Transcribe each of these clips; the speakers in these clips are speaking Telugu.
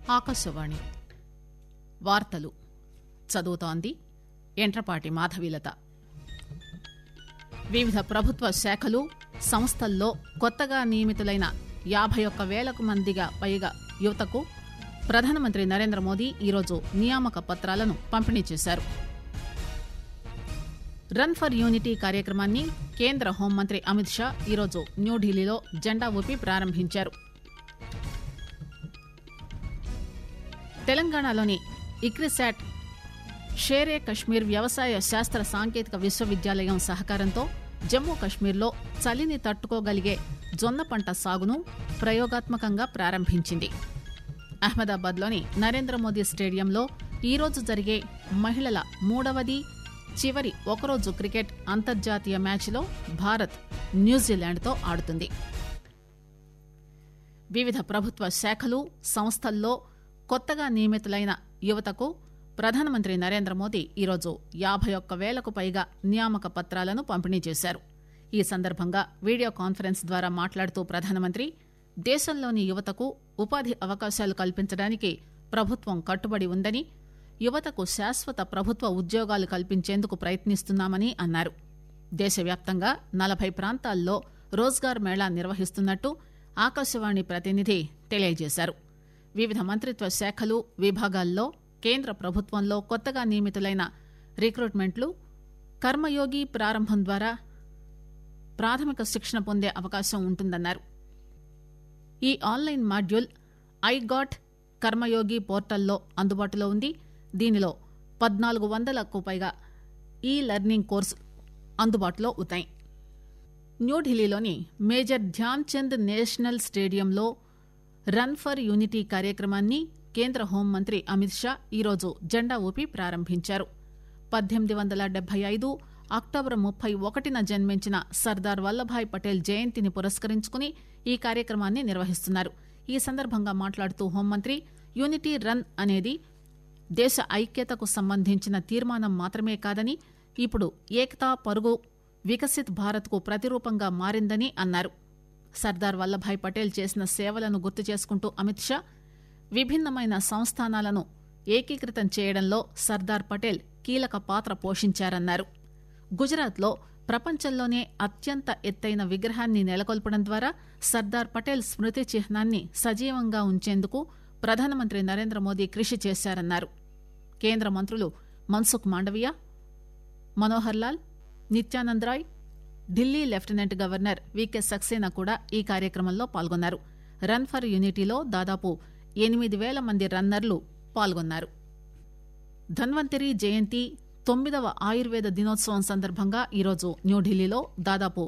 ఆకాశవాణి వార్తలు చదువుతోంది ఎంట్రపాటి మాధవీలత. వివిధ ప్రభుత్వ శాఖలు సంస్థల్లో కొత్తగా నియమితులైన 51,000 మందిగా పైగా యువతకు ప్రధానమంత్రి నరేంద్ర మోదీ ఈరోజు నియామక పత్రాలను పంపిణీ చేశారు. రన్ ఫర్ యూనిటీ కార్యక్రమాన్ని కేంద్ర హోంమంత్రి అమిత్ షా ఈరోజు న్యూఢిల్లీలో జెండా ఊపి ప్రారంభించారు. తెలంగాణలోని ఇక్రిసాట్ షేరే కశ్మీర్ వ్యవసాయ శాస్త్ర సాంకేతిక విశ్వవిద్యాలయం సహకారంతో జమ్మూ కశ్మీర్లో చలిని తట్టుకోగలిగే జొన్న పంట సాగును ప్రయోగాత్మకంగా ప్రారంభించింది. అహ్మదాబాద్లోని నరేంద్ర మోదీ స్టేడియంలో ఈరోజు జరిగే మహిళల మూడవది చివరి ఒకరోజు క్రికెట్ అంతర్జాతీయ మ్యాచ్లో భారత్ న్యూజిలాండ్తో ఆడుతుంది. వివిధ ప్రభుత్వ శాఖలు సంస్థల్లో కొత్తగా నియమితులైన యువతకు ప్రధానమంత్రి నరేంద్ర మోదీ ఈరోజు 51,000కు పైగా నియామక పత్రాలను పంపిణీ చేశారు. ఈ సందర్భంగా వీడియో కాన్ఫరెన్స్ ద్వారా మాట్లాడుతూ ప్రధానమంత్రి దేశంలోని యువతకు ఉపాధి అవకాశాలు కల్పించడానికి ప్రభుత్వం కట్టుబడి ఉందని, యువతకు శాశ్వత ప్రభుత్వ ఉద్యోగాలు కల్పించేందుకు ప్రయత్నిస్తున్నామని అన్నారు. దేశవ్యాప్తంగా 40 ప్రాంతాల్లో రోజ్గార్ మేళా నిర్వహిస్తున్నట్టు ఆకాశవాణి ప్రతినిధి తెలియజేశారు. వివిధ మంత్రిత్వ శాఖలు విభాగాల్లో కేంద్ర ప్రభుత్వంలో కొత్తగా నియమితులైన రిక్రూట్మెంట్లు కర్మయోగి ప్రారంభం ద్వారా ప్రాథమిక శిక్షణ పొందే అవకాశం ఉంటుందన్నారు. ఈ ఆన్లైన్ మాడ్యూల్ ఐగాట్ కర్మయోగి పోర్టల్లో అందుబాటులో ఉంది. దీనిలో 1,400కు పైగా ఈ లెర్నింగ్ కోర్సు అందుబాటులో ఉన్నాయి. న్యూఢిల్లీలోని మేజర్ ధ్యాన్ చంద్ నేషనల్ స్టేడియంలో రన్ ఫర్ యూనిటీ కార్యక్రమాన్ని కేంద్ర హోంమంత్రి అమిత్ షా ఈరోజు జెండా ఊపి ప్రారంభించారు. 1875 అక్టోబర్ 31న జన్మించిన సర్దార్ వల్లభాయ్ పటేల్ జయంతిని పురస్కరించుకుని ఈ కార్యక్రమాన్ని నిర్వహిస్తున్నారు. ఈ సందర్భంగా మాట్లాడుతూ హోంమంత్రి యూనిటీ రన్ అనేది దేశ ఐక్యతకు సంబంధించిన తీర్మానం మాత్రమే కాదని, ఇప్పుడు ఏకతా పరుగు వికసిత్ భారత్కు ప్రతిరూపంగా మారిందని అన్నారు. సర్దార్ వల్లభాయ్ పటేల్ చేసిన సేవలను గుర్తు చేసుకుంటూ అమిత్ షా విభిన్నమైన సంస్థానాలను ఏకీకృతం చేయడంలో సర్దార్ పటేల్ కీలక పాత్ర పోషించారన్నారు. గుజరాత్లో ప్రపంచంలోనే అత్యంత ఎత్తైన విగ్రహాన్ని నెలకొల్పడం ద్వారా సర్దార్ పటేల్ స్మృతి చిహ్నాన్ని సజీవంగా ఉంచేందుకు ప్రధానమంత్రి నరేంద్ర మోదీ కృషి చేశారన్నారు. కేంద్ర మంత్రులు Mansukh Mandaviya, Manohar Lal, Nityanand Rai, Delhi lieutenant governor V K Saxena కూడా ఈ కార్యక్రమంలో పాల్గొన్నారు. రన్ ఫర్ యూనిటీలో దాదాపు 8,000 మంది రన్నర్లు పాల్గొన్నారు. ధన్వంతరి జయంతి 9వ ఆయుర్వేద దినోత్సవం సందర్భంగా ఈరోజు న్యూఢిల్లీలో దాదాపు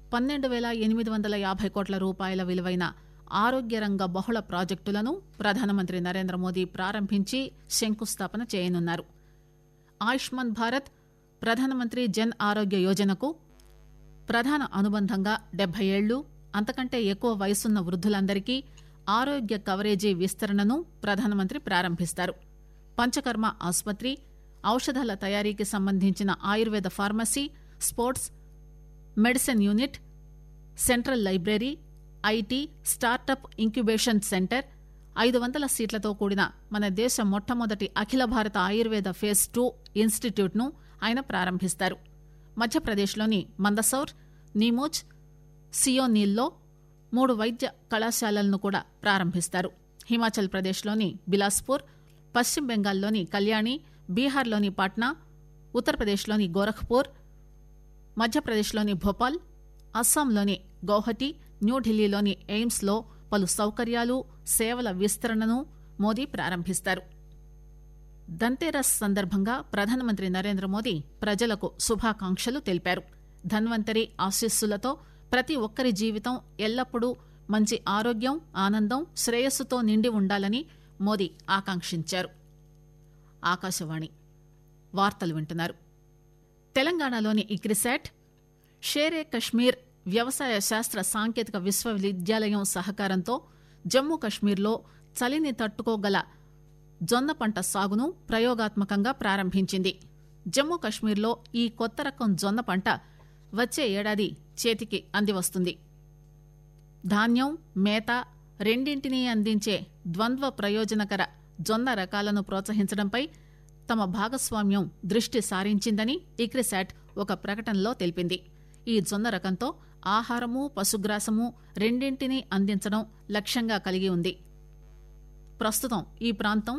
12,850 కోట్ల రూపాయల విలువైన ఆరోగ్య రంగ బహుళ ప్రాజెక్టులను ప్రధానమంత్రి నరేంద్ర మోదీ ప్రారంభించి శంకుస్థాపన చేయనున్నారు. ఆయుష్మాన్ భారత్, ప్రధానమంత్రి జన్ ఆరోగ్య యోజనకు ప్రధాన అనుబంధంగా 70 ఏళ్లు అంతకంటే ఎక్కువ వయసున్న వృద్ధులందరికీ ఆరోగ్య కవరేజీ విస్తరణను ప్రధానమంత్రి ప్రారంభిస్తారు. పంచకర్మ ఆసుపత్రి, ఔషధాల తయారీకి సంబంధించిన Ayurveda pharmacy, sports medicine unit, central library, IT, startup incubation centre, 500 సీట్లతో కూడిన మన దేశ మొట్టమొదటి అఖిల భారత ఆయుర్వేద ఫేజ్ 2 ఇన్స్టిట్యూట్ను ఆయన ప్రారంభిస్తారు. మధ్యప్రదేశ్లోని మందసౌర్, నీమూచ్, సియోనీల్లో 3 వైద్య కళాశాలలను కూడా ప్రారంభిస్తారు. హిమాచల్ ప్రదేశ్లోని బిలాస్పూర్, పశ్చిమ బెంగాల్లోని కళ్యాణి, బీహార్లోని పాట్నా, ఉత్తరప్రదేశ్లోని గోరఖ్పూర్, మధ్యప్రదేశ్లోని భోపాల్, అస్సాంలోని గౌహటి, న్యూఢిల్లీలోని ఎయిమ్స్లో పలు సౌకర్యాలు, సేవల విస్తరణను మోదీ ప్రారంభిస్తారు. ధన్తేరస్ సందర్భంగా ప్రధానమంత్రి నరేంద్ర మోదీ ప్రజలకు శుభాకాంక్షలు తెలిపారు. ధన్వంతరి ఆశీస్సులతో ప్రతి ఒక్కరి జీవితం ఎల్లప్పుడూ మంచి ఆరోగ్యం, ఆనందం, శ్రేయస్సుతో నిండి ఉండాలని మోదీ ఆకాంక్షించారు. ఆకాశవాణి వార్తలు వింటున్నారు. తెలంగాణలోని ఇక్రిసాట్ షేరే కశ్మీర్ వ్యవసాయ శాస్త్ర సాంకేతిక విశ్వవిద్యాలయం సహకారంతో జమ్మూ కశ్మీర్లో చలిని తట్టుకోగల జొన్న పంట సాగును ప్రయోగాత్మకంగా ప్రారంభించింది. జమ్మూ కశ్మీర్లో ఈ కొత్త రకం జొన్న పంట వచ్చే ఏడాది చేతికి అందివస్తుంది. ధాన్యం, మేత, రెండింటినీ అందించే ద్వంద్వ ప్రయోజనకర జొన్న రకాలను ప్రోత్సహించడంపై తమ భాగస్వామ్యం దృష్టి సారించిందని ఇక్రిసాట్ ఒక ప్రకటనలో తెలిపింది. ఈ జొన్న రకంతో ఆహారము, పశుగ్రాసము రెండింటినీ అందించడం లక్ష్యంగా కలిగి ఉంది. ప్రస్తుతం ఈ ప్రాంతం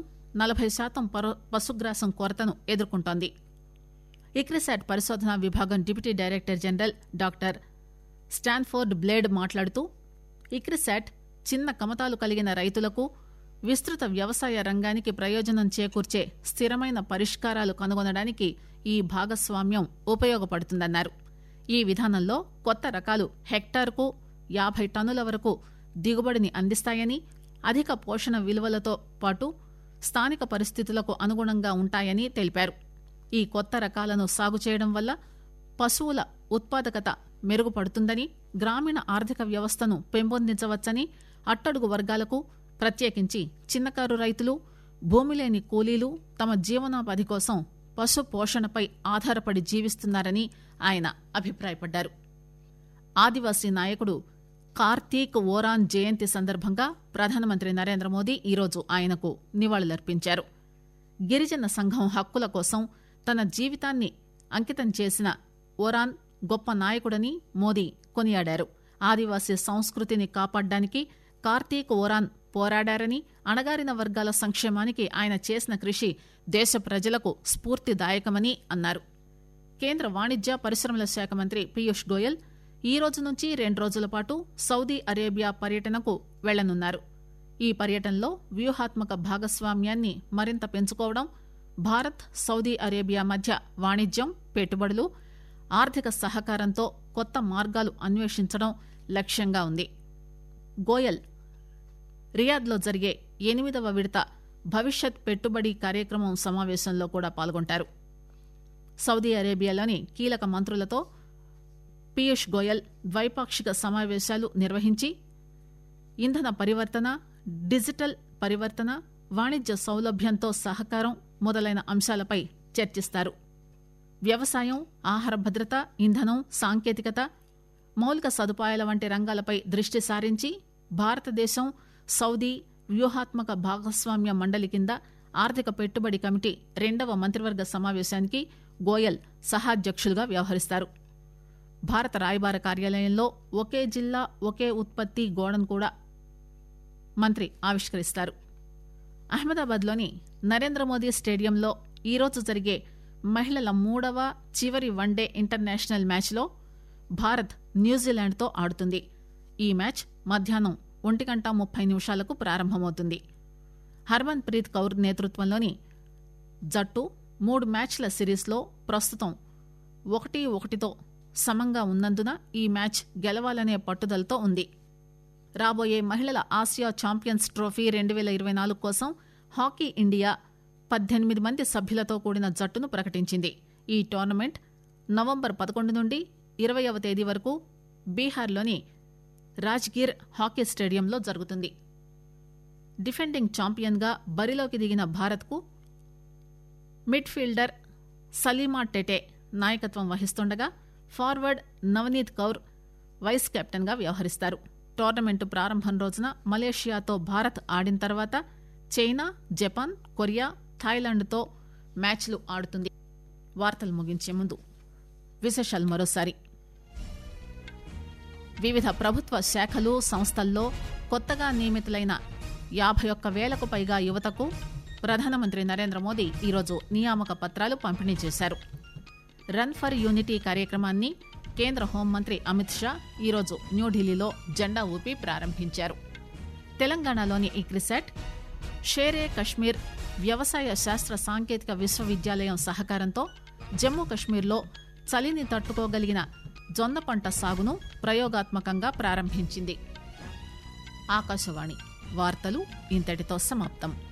40% పశుగ్రాసం కొరతను ఎదుర్కొంటోంది. ఇక్రిసాట్ పరిశోధనా విభాగం deputy director general doctor Stanford Blade మాట్లాడుతూ, ఇక్రిసాట్ చిన్న కమతాలు కలిగిన రైతులకు విస్తృత వ్యవసాయ రంగానికి ప్రయోజనం చేకూర్చే స్థిరమైన పరిష్కారాలు కనుగొనడానికి ఈ భాగస్వామ్యం ఉపయోగపడుతుందన్నారు. ఈ విధానంలో కొత్త రకాలు హెక్టార్కు 50 టన్నుల వరకు దిగుబడిని అందిస్తాయని, అధిక పోషణ విలువలతో పాటు స్థానిక పరిస్థితులకు అనుగుణంగా ఉంటాయని తెలిపారు. ఈ కొత్త రకాలను సాగు చేయడం వల్ల పశువుల ఉత్పాదకత మెరుగుపడుతుందని, గ్రామీణ ఆర్థిక వ్యవస్థను పెంపొందించవచ్చని, అట్టడుగు వర్గాలకు ప్రత్యేకించి చిన్నకారు రైతులు, భూమి లేని కూలీలు తమ జీవనోపాధి కోసం పశు పోషణపై ఆధారపడి జీవిస్తున్నారని ఆయన అభిప్రాయపడ్డారు. ఆదివాసీ నాయకుడు కార్తీక్ ఓరాన్ జయంతి సందర్భంగా ప్రధానమంత్రి నరేంద్ర మోదీ ఈరోజు ఆయనకు నివాళులర్పించారు. గిరిజన సంఘం హక్కుల కోసం తన జీవితాన్ని అంకితం చేసిన ఓరాన్ గొప్ప నాయకుడని మోదీ కొనియాడారు. ఆదివాసీ సంస్కృతిని కాపాడడానికి కార్తీక్ ఓరాన్ పోరాడారని, అణగారిన వర్గాల సంక్షేమానికి ఆయన చేసిన కృషి దేశ ప్రజలకు స్ఫూర్తిదాయకమని అన్నారు. కేంద్ర వాణిజ్య పరిశ్రమల శాఖ మంత్రి పీయూష్ గోయల్ ఈ రోజు నుంచి 2 రోజుల పాటు సౌదీ అరేబియా పర్యటనకు వెళ్లనున్నారు. ఈ పర్యటనలో వ్యూహాత్మక భాగస్వామ్యాన్ని మరింత పెంచుకోవడం, భారత్ సౌదీ అరేబియా మధ్య వాణిజ్యం, పెట్టుబడులు, ఆర్థిక సహకారంతో కొత్త మార్గాలు అన్వేషించడం లక్ష్యంగా ఉంది. గోయల్ రియాద్లో జరిగే 8వ విడత భవిష్యత్ పెట్టుబడి కార్యక్రమం సమావేశంలో కూడా పాల్గొంటారు. సౌదీ అరేబియాలోని కీలక మంత్రులతో పీయూష్ గోయల్ ద్వైపాక్షిక సమావేశాలు నిర్వహించి ఇంధన పరివర్తన, డిజిటల్ పరివర్తన, వాణిజ్య సౌలభ్యంతో సహకారం మొదలైన అంశాలపై చర్చిస్తారు. వ్యవసాయం, ఆహార భద్రత, ఇంధనం, సాంకేతికత, మౌలిక సదుపాయాల వంటి రంగాలపై దృష్టి సారించి భారతదేశం సౌదీ వ్యూహాత్మక భాగస్వామ్య మండలి కింద ఆర్థిక పెట్టుబడి కమిటీ 2వ మంత్రివర్గ సమావేశానికి గోయల్ సహాధ్యక్షులుగా వ్యవహరిస్తారు. భారత రాయబార కార్యాలయంలో ఒకే జిల్లా ఒకే ఉత్పత్తి గోడను కూడా మంత్రి ఆవిష్కరిస్తారు. అహ్మదాబాద్లోని నరేంద్ర మోదీ స్టేడియంలో ఈరోజు జరిగే మహిళల 3వ చివరి వన్డే ఇంటర్నేషనల్ మ్యాచ్లో భారత్ న్యూజిలాండ్తో ఆడుతుంది. ఈ మ్యాచ్ మధ్యాహ్నం 1:30 ప్రారంభమవుతుంది. హర్మన్ ప్రీత్ కౌర్ నేతృత్వంలోని జట్టు 3 మ్యాచ్ల సిరీస్లో ప్రస్తుతం 1-1తో సమంగా ఉన్నందున ఈ మ్యాచ్ గెలవాలనే పట్టుదలతో ఉంది. రాబోయే మహిళల ఆసియా ఛాంపియన్స్ ట్రోఫీ 2024 కోసం హాకీ ఇండియా 18 మంది సభ్యులతో కూడిన జట్టును ప్రకటించింది. ఈ టోర్నమెంట్ నవంబర్ 11 నుండి 20వ తేదీ వరకు బీహార్లోని రాజ్గిర్ హాకీ స్టేడియంలో జరుగుతుంది. డిఫెండింగ్ ఛాంపియన్గా బరిలోకి దిగిన భారత్కు మిడ్ఫీల్డర్ సలీమా టెటే నాయకత్వం వహిస్తుండగా ఫార్వర్డ్ నవనీత్ కౌర్ వైస్ కెప్టెన్గా వ్యవహరిస్తారు. టోర్నమెంటు ప్రారంభం రోజున మలేషియాతో భారత్ ఆడిన తర్వాత చైనా, జపాన్, కొరియా, థాయిలాండ్తో మ్యాచ్లు ఆడుతుంది. వార్తలు ముగించే ముందు విశేషాలు మరోసారి. వివిధ ప్రభుత్వ శాఖలు, సంస్థల్లో కొత్తగా నియమితులైన 51,000కు పైగా యువతకు ప్రధానమంత్రి నరేంద్ర మోదీ ఈరోజు నియామక పత్రాలు పంపిణీ చేశారు. రన్ ఫర్ యూనిటీ కార్యక్రమాన్ని కేంద్ర హోంమంత్రి అమిత్ షా ఈరోజు న్యూఢిల్లీలో జెండా ఊపి ప్రారంభించారు. తెలంగాణలోని ఇక్రిసాట్, షేరే కశ్మీర్ వ్యవసాయ శాస్త్ర సాంకేతిక విశ్వవిద్యాలయం సహకారంతో జమ్మూ కశ్మీర్లో చలిని తట్టుకోగలిగిన జొన్న పంట సాగును ప్రయోగాత్మకంగా ప్రారంభించింది. ఆకాశవాణి వార్తలు ఇంతటితో సమాప్తం.